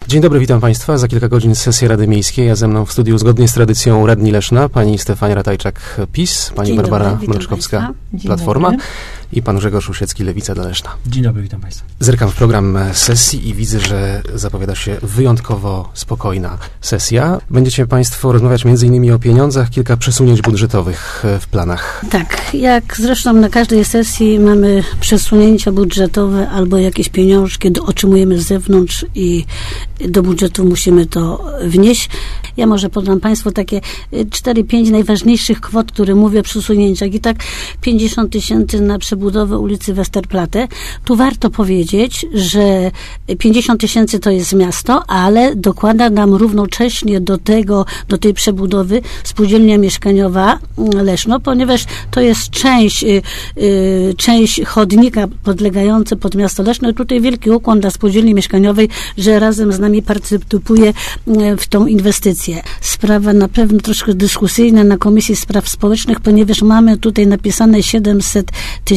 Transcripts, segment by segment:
Dzień dobry, witam Państwa. Za kilka godzin sesja Rady Miejskiej, a ze mną w studiu zgodnie z tradycją radni Leszna, pani Stefania Ratajczak, PiS, pani Barbara Mroczkowska, Platforma i pan Grzegorz Usiecki, Lewica dla Leszna. Dzień dobry, witam Państwa. Zerkam w program sesji i widzę, że zapowiada się wyjątkowo spokojna sesja. Będziecie Państwo rozmawiać m.in. o pieniądzach, kilka przesunięć budżetowych w planach. Tak, jak zresztą na każdej sesji mamy przesunięcia budżetowe albo jakieś pieniążki otrzymujemy z zewnątrz i do budżetu musimy to wnieść. Ja może podam Państwu takie 4-5 najważniejszych kwot, które mówię o przesunięciach. I tak 50 000 na przebudowę ulicy Westerplatte. Tu warto powiedzieć, że 50 000 to jest miasto, ale dokłada nam równocześnie do tej przebudowy spółdzielnia mieszkaniowa Leszno, ponieważ to jest część chodnika podlegająca pod miasto Leszno. I tutaj wielki ukłon dla spółdzielni mieszkaniowej, że razem z nami partycypuje w tą inwestycję. Sprawa na pewno troszkę dyskusyjna na Komisji Spraw Społecznych, ponieważ mamy tutaj napisane 700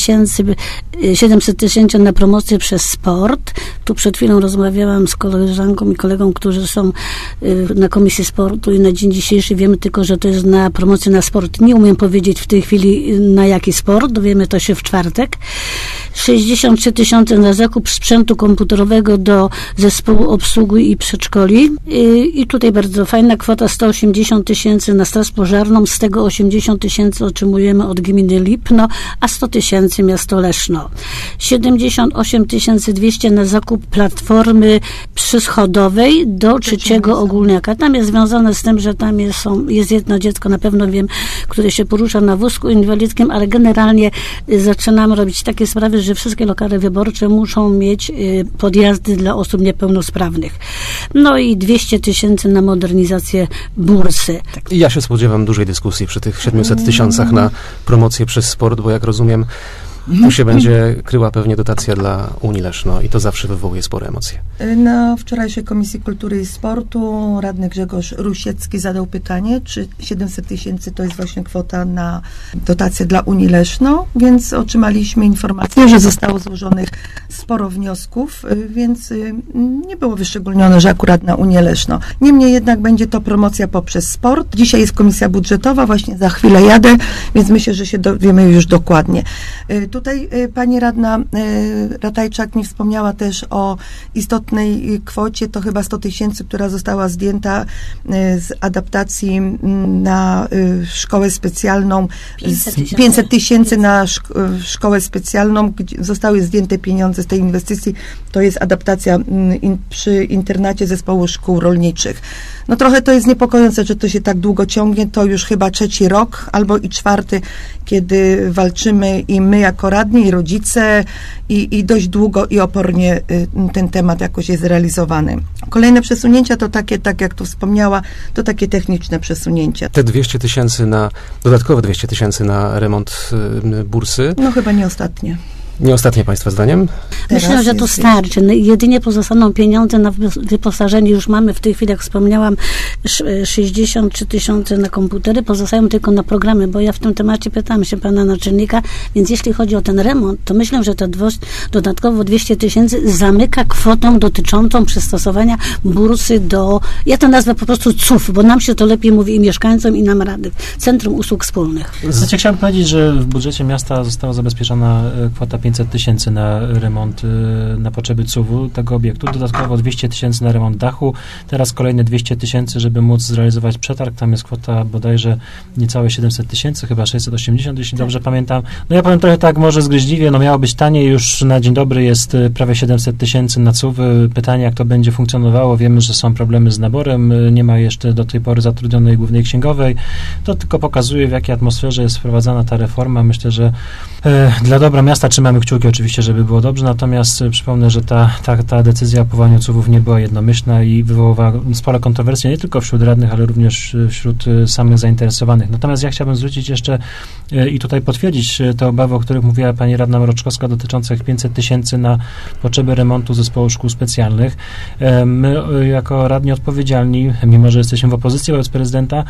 000 na promocję przez sport. Tu przed chwilą rozmawiałam z koleżanką i kolegą, którzy są na Komisji Sportu i na dzień dzisiejszy wiemy tylko, że to jest na promocję na sport. Nie umiem powiedzieć w tej chwili na jaki sport, dowiemy to się w czwartek. 63 000 na zakup sprzętu komputerowego do zespołu obsługi i przedszkoli. I tutaj bardzo fajna kwota, 180 000 na straż pożarną, z tego 80 000 otrzymujemy od gminy Lipno, a 100 000 miasto Leszno. 78 200 na zakup platformy przyschodowej do 3. ogólniaka. Tam jest związane z tym, że tam jest jedno dziecko, na pewno wiem, które się porusza na wózku inwalidzkim, ale generalnie zaczynamy robić takie sprawy, że wszystkie lokale wyborcze muszą mieć podjazdy dla osób niepełnosprawnych. No i 200 000 na modernizację bursy. Ja się spodziewam dużej dyskusji przy tych 700 000 na promocję przez sport, bo jak rozumiem, tu się będzie kryła pewnie dotacja dla Unii Leszno i to zawsze wywołuje spore emocje. Na wczorajszej Komisji Kultury i Sportu radny Grzegorz Rusiecki zadał pytanie, czy 700 000 to jest właśnie kwota na dotację dla Unii Leszno, więc otrzymaliśmy informację, że zostało złożonych sporo wniosków, więc nie było wyszczególnione, że akurat na Unię Leszno. Niemniej jednak będzie to promocja poprzez sport. Dzisiaj jest komisja budżetowa, właśnie za chwilę jadę, więc myślę, że się dowiemy już dokładnie. Tutaj pani radna Ratajczak nie wspomniała też o istotnej kwocie, to chyba 100 000, która została zdjęta z adaptacji na szkołę specjalną. 500 000 na szkołę specjalną, gdzie zostały zdjęte pieniądze z tej inwestycji. To jest adaptacja przy internacie zespołu szkół rolniczych. No trochę to jest niepokojące, że to się tak długo ciągnie. To już chyba 3. rok, albo i 4, kiedy walczymy i my jako radni, i rodzice, i dość długo i opornie ten temat jakoś jest realizowany. Kolejne przesunięcia to takie, tak jak tu wspomniała, to takie techniczne przesunięcia. Te 200 000 dodatkowe 200 000 na remont bursy. No chyba nie ostatnie. Nie ostatnie Państwa zdaniem? Myślę, że to starczy. Jedynie pozostaną pieniądze na wyposażenie. Już mamy w tej chwili, jak wspomniałam, 63 000 na komputery. Pozostają tylko na programy, bo ja w tym temacie pytałam się pana naczelnika, więc jeśli chodzi o ten remont, to myślę, że to dodatkowo 200 000 zamyka kwotą dotyczącą przystosowania bursy do, ja to nazwę po prostu CUF, bo nam się to lepiej mówi i mieszkańcom, i nam rady. Centrum Usług Wspólnych. Znaczy, chciałbym powiedzieć, że w budżecie miasta została zabezpieczona kwota 500 000 na remont, na potrzeby CUW-u tego obiektu. Dodatkowo 200 000 na remont dachu. Teraz kolejne 200 000, żeby móc zrealizować przetarg. Tam jest kwota bodajże niecałe 700 000, chyba 680, jeśli dobrze pamiętam. No ja powiem trochę tak może zgryźliwie, no miało być taniej, już na dzień dobry jest prawie 700 000 na CUW-y. Pytanie, jak to będzie funkcjonowało. Wiemy, że są problemy z naborem. Nie ma jeszcze do tej pory zatrudnionej głównej księgowej. To tylko pokazuje, w jakiej atmosferze jest wprowadzana ta reforma. Myślę, że dla dobra miasta trzymamy kciuki oczywiście, żeby było dobrze, natomiast przypomnę, że ta decyzja o powołaniu CUW-ów nie była jednomyślna i wywoływała spore kontrowersje nie tylko wśród radnych, ale również wśród samych zainteresowanych. Natomiast ja chciałbym zwrócić jeszcze i tutaj potwierdzić te obawy, o których mówiła pani radna Mroczkowska, dotyczących 500 000 na potrzeby remontu zespołu szkół specjalnych. My jako radni odpowiedzialni, mimo że jesteśmy w opozycji wobec prezydenta,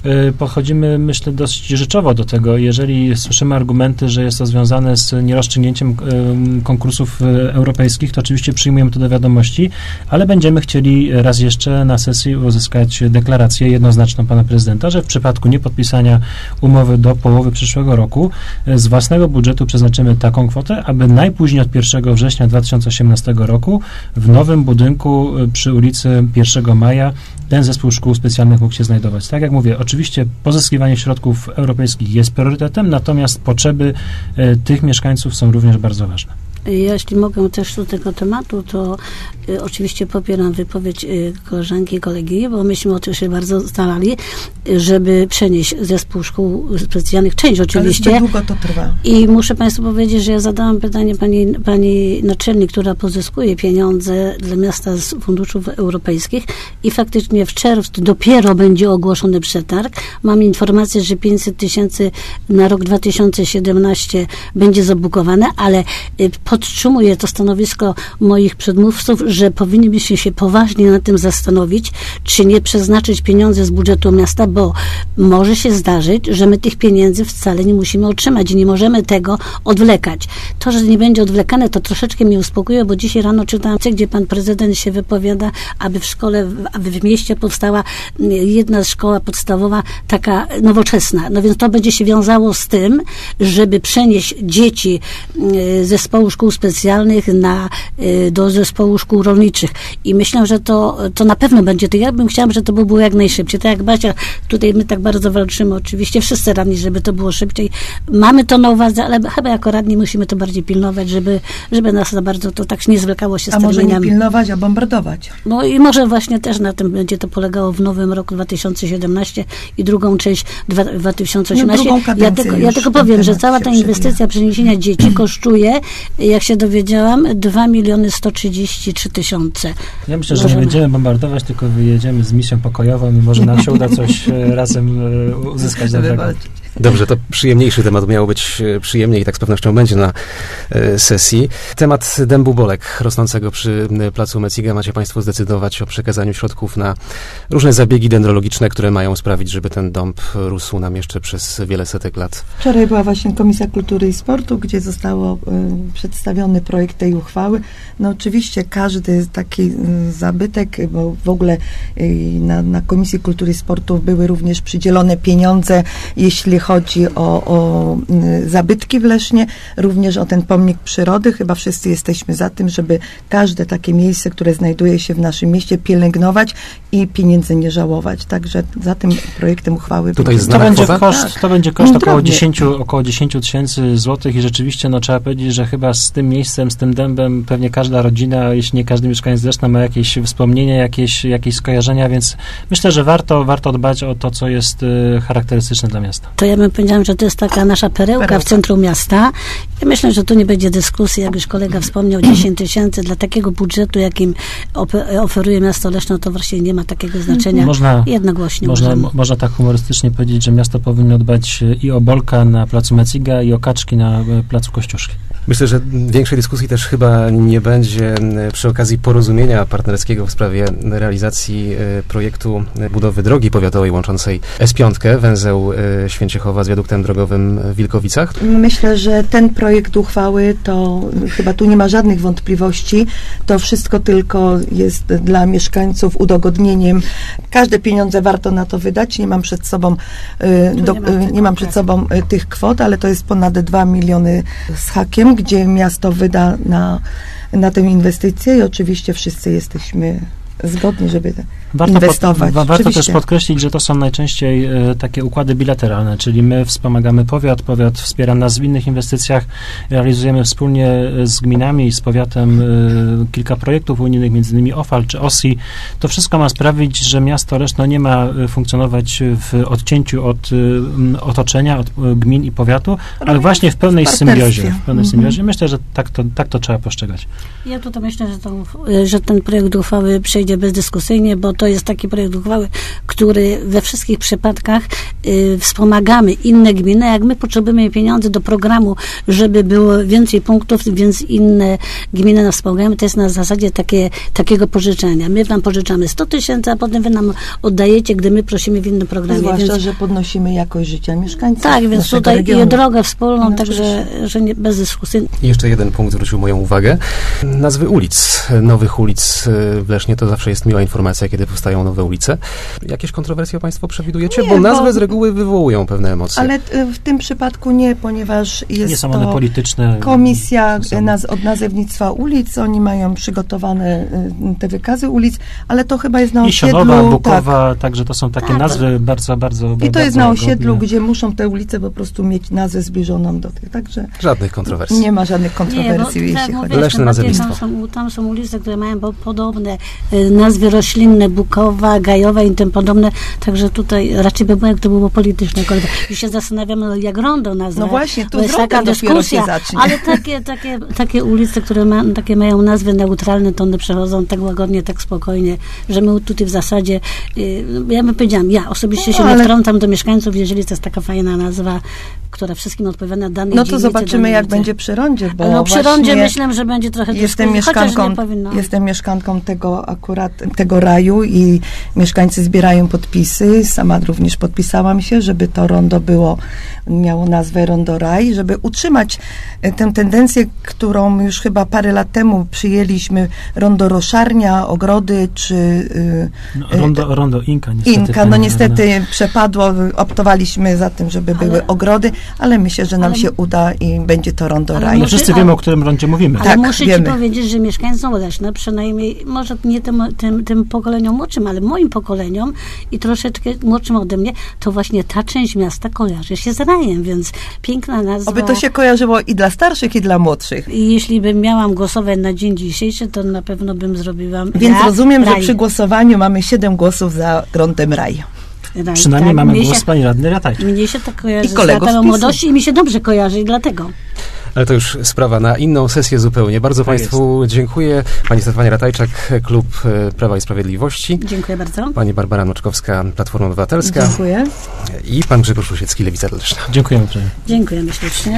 podchodzimy, myślę, dość rzeczowo do tego. Jeżeli słyszymy argumenty, że jest to związane z nierozstrzygnięciem konkursów europejskich, to oczywiście przyjmujemy to do wiadomości, ale będziemy chcieli raz jeszcze na sesji uzyskać deklarację jednoznaczną pana prezydenta, że w przypadku niepodpisania umowy do połowy przyszłego roku z własnego budżetu przeznaczymy taką kwotę, aby najpóźniej od 1 września 2018 roku w nowym budynku przy ulicy 1 Maja ten zespół szkół specjalnych mógł się znajdować. Tak jak mówię, oczywiście pozyskiwanie środków europejskich jest priorytetem, natomiast potrzeby tych mieszkańców są również bardzo ważne. Jeśli mogę też do tego tematu, to oczywiście popieram wypowiedź koleżanki i kolegi, bo myśmy o tym się bardzo starali, żeby przenieść zespół szkół specjalnych, część oczywiście. Ale długo to trwa. I muszę Państwu powiedzieć, że ja zadałam pytanie pani naczelnik, która pozyskuje pieniądze dla miasta z funduszów europejskich i faktycznie w czerwcu dopiero będzie ogłoszony przetarg. Mam informację, że 500 000 na rok 2017 będzie zabukowane, ale podtrzymuję to stanowisko moich przedmówców, że powinniśmy się poważnie nad tym zastanowić, czy nie przeznaczyć pieniędzy z budżetu miasta, bo może się zdarzyć, że my tych pieniędzy wcale nie musimy otrzymać i nie możemy tego odwlekać. To, że nie będzie odwlekane, to troszeczkę mnie uspokoiło, bo dzisiaj rano czytałam, gdzie pan prezydent się wypowiada, aby w szkole, aby w mieście powstała jedna szkoła podstawowa, taka nowoczesna. No więc to będzie się wiązało z tym, żeby przenieść dzieci zespołu szkół specjalnych do zespołu szkół rolniczych. I myślę, że to na pewno będzie. To ja bym chciała, żeby to było jak najszybciej. Tak jak Basia, tutaj my tak bardzo walczymy, oczywiście wszyscy radni, żeby to było szybciej. Mamy to na uwadze, ale chyba jako radni musimy to bardziej pilnować, żeby nas za bardzo to tak nie zwlekało się z terminami. A może nie pilnować, a bombardować. No i może właśnie też na tym będzie to polegało w nowym roku 2017 i drugą część 2018. Ja tylko powiem, że cała ta inwestycja przeniesienia dzieci kosztuje, jak się dowiedziałam, 2 133 000. Ja myślę, że nie będziemy bombardować, tylko wyjedziemy z misją pokojową i może nam się uda coś razem uzyskać dobrego. Dobrze, to przyjemniejszy temat, miało być przyjemniej i tak z pewnością będzie na sesji. Temat dębu bolek rosnącego przy placu Meciga. Macie Państwo zdecydować o przekazaniu środków na różne zabiegi dendrologiczne, które mają sprawić, żeby ten dąb rósł nam jeszcze przez wiele setek lat. Wczoraj była właśnie Komisja Kultury i Sportu, gdzie został przedstawiony projekt tej uchwały. No oczywiście każdy taki zabytek, bo w ogóle na Komisji Kultury i Sportu były również przydzielone pieniądze, jeśli chodzi o zabytki w Lesznie, również o ten pomnik przyrody. Chyba wszyscy jesteśmy za tym, żeby każde takie miejsce, które znajduje się w naszym mieście, pielęgnować i pieniędzy nie żałować. Także za tym projektem uchwały. Tutaj to będzie koszt około 10 000 złotych i rzeczywiście trzeba powiedzieć, że chyba z tym miejscem, z tym dębem pewnie każda rodzina, jeśli nie każdy mieszkaniec Leszna ma jakieś wspomnienia, jakieś skojarzenia, więc myślę, że warto dbać o to, co jest charakterystyczne dla miasta. To ja bym powiedziała, że to jest taka nasza perełka w centrum miasta. I myślę, że tu nie będzie dyskusji, jak już kolega wspomniał, 10 000 dla takiego budżetu, jakim oferuje miasto Leszno, to właśnie nie ma takiego znaczenia. Jednogłośnie można tak humorystycznie powiedzieć, że miasto powinno dbać i o bolka na placu Meciga, i o kaczki na placu Kościuszki. Myślę, że większej dyskusji też chyba nie będzie przy okazji porozumienia partnerskiego w sprawie realizacji projektu budowy drogi powiatowej łączącej S5, węzeł Święciechowa z wiaduktem drogowym w Wilkowicach. Myślę, że ten projekt uchwały to chyba tu nie ma żadnych wątpliwości. To wszystko tylko jest dla mieszkańców udogodnieniem. Każde pieniądze warto na to wydać. Nie mam przed sobą tych kwot, ale to jest ponad 2 miliony z hakiem, gdzie miasto wyda na tę inwestycję i oczywiście wszyscy jesteśmy zgodni, żeby inwestować. Warto też podkreślić, że to są najczęściej takie układy bilateralne, czyli my wspomagamy powiat wspiera nas w innych inwestycjach, realizujemy wspólnie z gminami i z powiatem kilka projektów unijnych, między innymi OFAL czy OSI. To wszystko ma sprawić, że miasto Leszno nie ma funkcjonować w odcięciu od otoczenia, od gmin i powiatu, ale właśnie w pełnej symbiozie. Myślę, że tak to trzeba postrzegać. Ja tutaj myślę, że ten projekt uchwały przejdzie przejdzie bezdyskusyjnie, bo to jest taki projekt uchwały, który we wszystkich przypadkach wspomagamy inne gminy. Jak my potrzebujemy pieniędzy do programu, żeby było więcej punktów, więc inne gminy nas wspomagają, to jest na zasadzie takiego pożyczenia. My wam pożyczamy 100 000, a potem wy nam oddajecie, gdy my prosimy w innym programie. Zwłaszcza, że podnosimy jakość życia mieszkańców. Tak, więc tutaj regionu. i drogę wspólną, także że nie, bez dyskusji. I jeszcze jeden punkt zwrócił moją uwagę. Nazwy ulic, nowych ulic w Lesznie to zawsze jest miła informacja, kiedy powstają nowe ulice. Jakieś kontrowersje państwo przewidujecie? Nie, bo nazwy z reguły wywołują pewne emocje. Ale w tym przypadku nie, ponieważ jest nie są one polityczne. komisja od nazewnictwa ulic. Oni mają przygotowane te wykazy ulic, ale to chyba jest na osiedlu. Sionowa, Bukowa, także to są takie nazwy bardzo, bardzo I to jest bardzo na osiedlu, godne. gdzie muszą te ulice po prostu mieć nazwę zbliżoną do tych. Także Żadnych kontrowersji. nie ma żadnych kontrowersji, jeśli chodzi. Leśne nazewnictwo. Tam są ulice, które mają podobne nazwy roślinne, Bukowa, Gajowa i tym podobne, także tutaj raczej by było, jak to było polityczne. Już się zastanawiamy, jak rondo nazwać. No właśnie, tu jest droga taka dopiero dyskusja, się zacznie. ale takie ulice, które takie mają nazwy neutralne, to one przechodzą tak łagodnie, tak spokojnie, że my tutaj w zasadzie, ja bym powiedziałam, ja osobiście się nie wtrącam do mieszkańców, jeżeli to jest taka fajna nazwa, która wszystkim odpowiada danej No to dzielnicy, zobaczymy, danej jak ulicy. będzie przy rondzie, bo No przy rondzie właśnie myślę, że będzie trochę jestem dyskusji, chociaż mieszkanką, nie powinno. jestem mieszkanką tego raju i mieszkańcy zbierają podpisy. Sama również podpisałam się, żeby to rondo miało nazwę Rondo Raj, żeby utrzymać tę tendencję, którą już chyba parę lat temu przyjęliśmy, rondo Roszarnia, ogrody, czy Rondo Inka niestety. Inka, no niestety przepadło, optowaliśmy za tym, żeby były ogrody, ale myślę, że nam się uda i będzie to Rondo Raj. No wszyscy wiemy, o którym rondzie mówimy. Ale Tak, muszę wiemy. ci powiedzieć, że mieszkańcom Leszna, przynajmniej może nie tym pokoleniom młodszym, ale moim pokoleniom i troszeczkę młodszym ode mnie, to właśnie ta część miasta kojarzy się z rajem, więc piękna nazwa. Oby to się kojarzyło i dla starszych, i dla młodszych. I jeśli bym miałam głosować na dzień dzisiejszy, to na pewno bym zrobiła Więc rozumiem, raj. że przy głosowaniu mamy 7 głosów za Grądem Raj. Raj, Przynajmniej tak. mamy głos pani radny Ratajczyk. Mnie się to kojarzy I z kolegów latem z PiS-u. młodości i mi się dobrze kojarzy i dlatego. Ale to już sprawa na inną sesję zupełnie. Bardzo państwu dziękuję. Pani Stefania Ratajczak, Klub Prawa i Sprawiedliwości. Dziękuję bardzo. Pani Barbara Mroczkowska, Platforma Obywatelska. Dziękuję. I pan Grzegorz Rusiecki, Lewica Leszna. Dziękujemy uprzejmie. Dziękujemy ślicznie.